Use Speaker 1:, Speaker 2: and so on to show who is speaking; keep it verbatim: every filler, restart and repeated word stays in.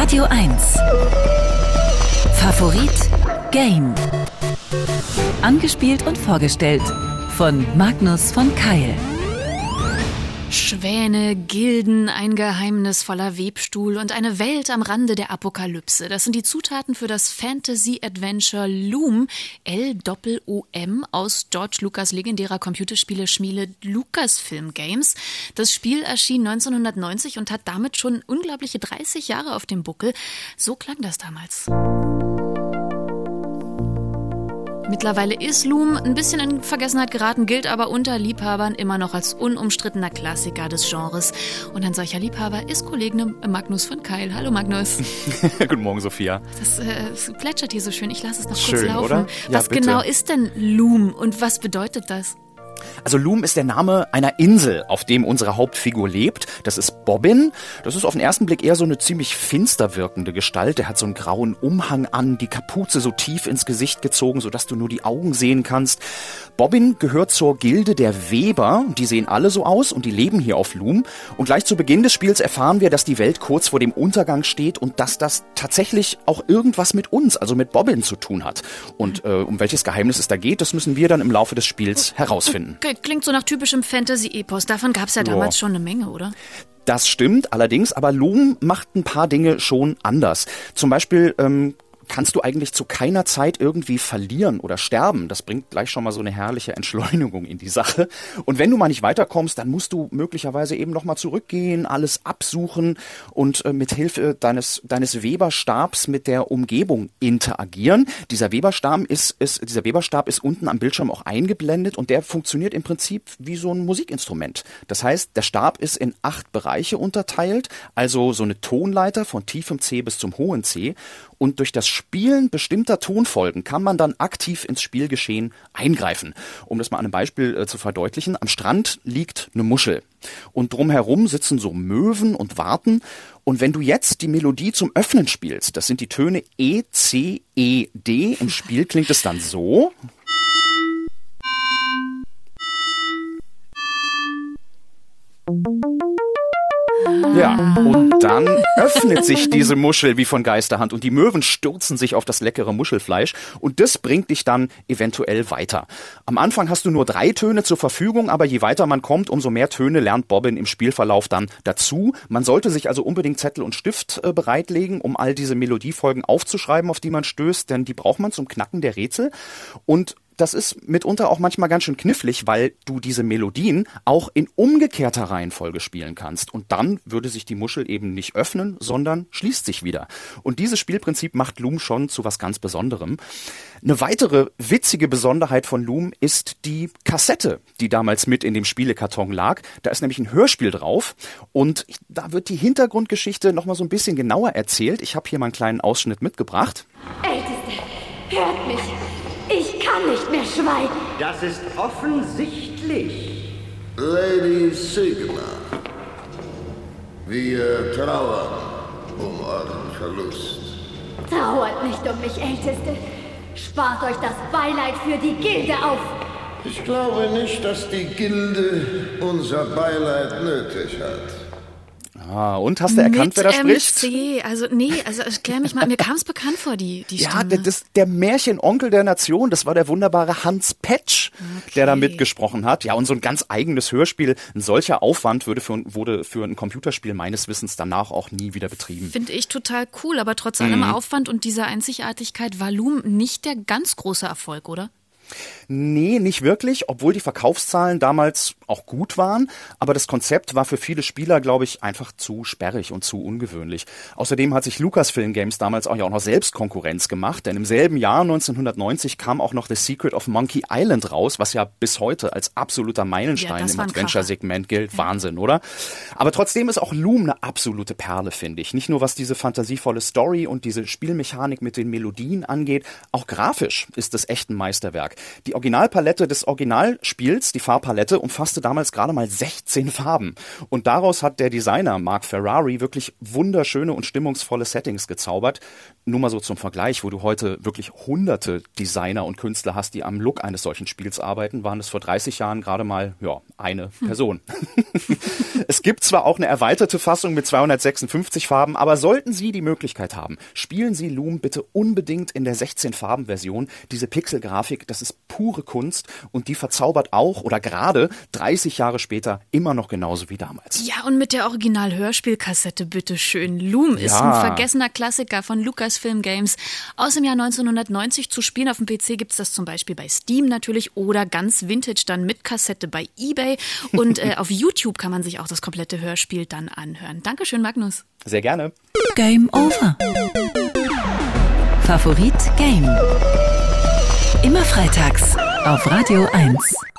Speaker 1: Radio eins. Favorit Game. Angespielt und vorgestellt von Magnus von Keil.
Speaker 2: Schwäne, Gilden, ein geheimnisvoller Webstuhl und eine Welt am Rande der Apokalypse. Das sind die Zutaten für das Fantasy-Adventure Loom, L O O M, aus George Lucas legendärer Computerspiele-Schmiede Lucasfilm Games. Das Spiel erschien neunzehnhundertneunzig und hat damit schon unglaubliche dreißig Jahre auf dem Buckel. So klang das damals. Mittlerweile ist Loom ein bisschen in Vergessenheit geraten, gilt aber unter Liebhabern immer noch als unumstrittener Klassiker des Genres. Und ein solcher Liebhaber ist Kollege Magnus von Keil. Hallo Magnus.
Speaker 3: Guten Morgen, Sophia.
Speaker 2: Das, äh, das plätschert hier so schön. Ich lasse es noch
Speaker 3: Schön,
Speaker 2: kurz laufen.
Speaker 3: oder? Ja,
Speaker 2: was
Speaker 3: bitte.
Speaker 2: genau ist denn Loom und was bedeutet das?
Speaker 3: Also Loom ist der Name einer Insel, auf dem unsere Hauptfigur lebt. Das ist Bobbin. Das ist auf den ersten Blick eher so eine ziemlich finster wirkende Gestalt. Der hat so einen grauen Umhang an, die Kapuze so tief ins Gesicht gezogen, sodass du nur die Augen sehen kannst. Bobbin gehört zur Gilde der Weber. Die sehen alle so aus und die leben hier auf Loom. Und gleich zu Beginn des Spiels erfahren wir, dass die Welt kurz vor dem Untergang steht und dass das tatsächlich auch irgendwas mit uns, also mit Bobbin, zu tun hat. Und äh, um welches Geheimnis es da geht, das müssen wir dann im Laufe des Spiels herausfinden.
Speaker 2: Klingt so nach typischem Fantasy-Epos. Davon gab es ja damals Boah. schon eine Menge, oder?
Speaker 3: Das stimmt allerdings, aber Loom macht ein paar Dinge schon anders. Zum Beispiel ähm, kannst du eigentlich zu keiner Zeit irgendwie verlieren oder sterben. Das bringt gleich schon mal so eine herrliche Entschleunigung in die Sache. Und wenn du mal nicht weiterkommst, dann musst du möglicherweise eben nochmal zurückgehen, alles absuchen und äh, mit Hilfe deines, deines Weberstabs mit der Umgebung interagieren. Dieser Weberstab ist, ist, dieser Weberstab ist unten am Bildschirm auch eingeblendet und der funktioniert im Prinzip wie so ein Musikinstrument. Das heißt, der Stab ist in acht Bereiche unterteilt, also so eine Tonleiter von tiefem C bis zum hohen C. Und durch das Spielen bestimmter Tonfolgen kann man dann aktiv ins Spielgeschehen eingreifen. Um das mal an einem Beispiel äh, zu verdeutlichen, am Strand liegt eine Muschel und drumherum sitzen so Möwen und warten. Und wenn du jetzt die Melodie zum Öffnen spielst, das sind die Töne E, C, E, D, im Spiel klingt es dann so. Ja, und dann öffnet sich diese Muschel wie von Geisterhand und die Möwen stürzen sich auf das leckere Muschelfleisch und das bringt dich dann eventuell weiter. Am Anfang hast du nur drei Töne zur Verfügung, aber je weiter man kommt, umso mehr Töne lernt Bobbin im Spielverlauf dann dazu. Man sollte sich also unbedingt Zettel und Stift äh, bereitlegen, um all diese Melodiefolgen aufzuschreiben, auf die man stößt, denn die braucht man zum Knacken der Rätsel. Und das ist mitunter auch manchmal ganz schön knifflig, weil du diese Melodien auch in umgekehrter Reihenfolge spielen kannst. Und dann würde sich die Muschel eben nicht öffnen, sondern schließt sich wieder. Und dieses Spielprinzip macht Loom schon zu was ganz Besonderem. Eine weitere witzige Besonderheit von Loom ist die Kassette, die damals mit in dem Spielekarton lag. Da ist nämlich ein Hörspiel drauf und da wird die Hintergrundgeschichte nochmal so ein bisschen genauer erzählt. Ich habe hier mal einen kleinen Ausschnitt mitgebracht.
Speaker 4: Älteste, hört mich. Ich kann nicht mehr schweigen.
Speaker 5: Das ist offensichtlich.
Speaker 6: Lady Sigma, wir trauern um euren Verlust.
Speaker 4: Trauert nicht um mich, Älteste. Spart euch das Beileid für die Gilde auf.
Speaker 6: Ich glaube nicht, dass die Gilde unser Beileid nötig hat.
Speaker 3: Ah, und hast du erkannt,
Speaker 2: Mit
Speaker 3: wer da spricht?
Speaker 2: M C, also nee, also erklär mich mal, mir kam es bekannt vor, die, die
Speaker 3: Ja,
Speaker 2: Stimme.
Speaker 3: der, das, der Märchenonkel der Nation, das war der wunderbare Hans Petsch,
Speaker 2: Okay.
Speaker 3: der da mitgesprochen hat. Ja, und so ein ganz eigenes Hörspiel, ein solcher Aufwand würde für, wurde für ein Computerspiel meines Wissens danach auch nie wieder betrieben.
Speaker 2: Finde ich total cool, aber trotz allem Aufwand und dieser Einzigartigkeit war Loom nicht der ganz große Erfolg, oder?
Speaker 3: Nee, nicht wirklich, obwohl die Verkaufszahlen damals auch gut waren. Aber das Konzept war für viele Spieler, glaube ich, einfach zu sperrig und zu ungewöhnlich. Außerdem hat sich Lucasfilm Games damals auch ja auch noch selbst Konkurrenz gemacht. Denn im selben Jahr, neunzehnhundertneunzig, kam auch noch The Secret of Monkey Island raus, was ja bis heute als absoluter Meilenstein
Speaker 2: Ja, das
Speaker 3: im
Speaker 2: war ein
Speaker 3: Adventure-Segment gilt.
Speaker 2: Ja.
Speaker 3: Wahnsinn, oder? Aber trotzdem ist auch Loom eine absolute Perle, finde ich. Nicht nur was diese fantasievolle Story und diese Spielmechanik mit den Melodien angeht, auch grafisch ist es echt ein Meisterwerk. Die Originalpalette des Originalspiels, die Farbpalette, umfasste damals gerade mal sechzehn Farben. Und daraus hat der Designer Mark Ferrari wirklich wunderschöne und stimmungsvolle Settings gezaubert. Nur mal so zum Vergleich, wo du heute wirklich hunderte Designer und Künstler hast, die am Look eines solchen Spiels arbeiten, waren es vor dreißig Jahren gerade mal ja, eine Person. Es gibt zwar auch eine erweiterte Fassung mit zweihundertsechsundfünfzig Farben, aber sollten Sie die Möglichkeit haben, spielen Sie Loom bitte unbedingt in der sechzehn-Farben-Version. Diese Pixelgrafik, das ist pure Kunst und die verzaubert auch oder gerade dreißig Jahre später immer noch genauso wie damals.
Speaker 2: Ja, und mit der Original-Hörspielkassette, bitteschön. Loom ist
Speaker 3: Ja.
Speaker 2: ein vergessener Klassiker von Lucasfilm Games aus dem Jahr neunzehnhundertneunzig. Zu spielen auf dem P C gibt's das zum Beispiel bei Steam natürlich oder ganz vintage dann mit Kassette bei eBay. Und äh, auf YouTube kann man sich auch das komplette Hörspiel dann anhören. Dankeschön, Magnus.
Speaker 3: Sehr gerne.
Speaker 1: Game over. Favorit Game. Immer freitags auf Radio eins.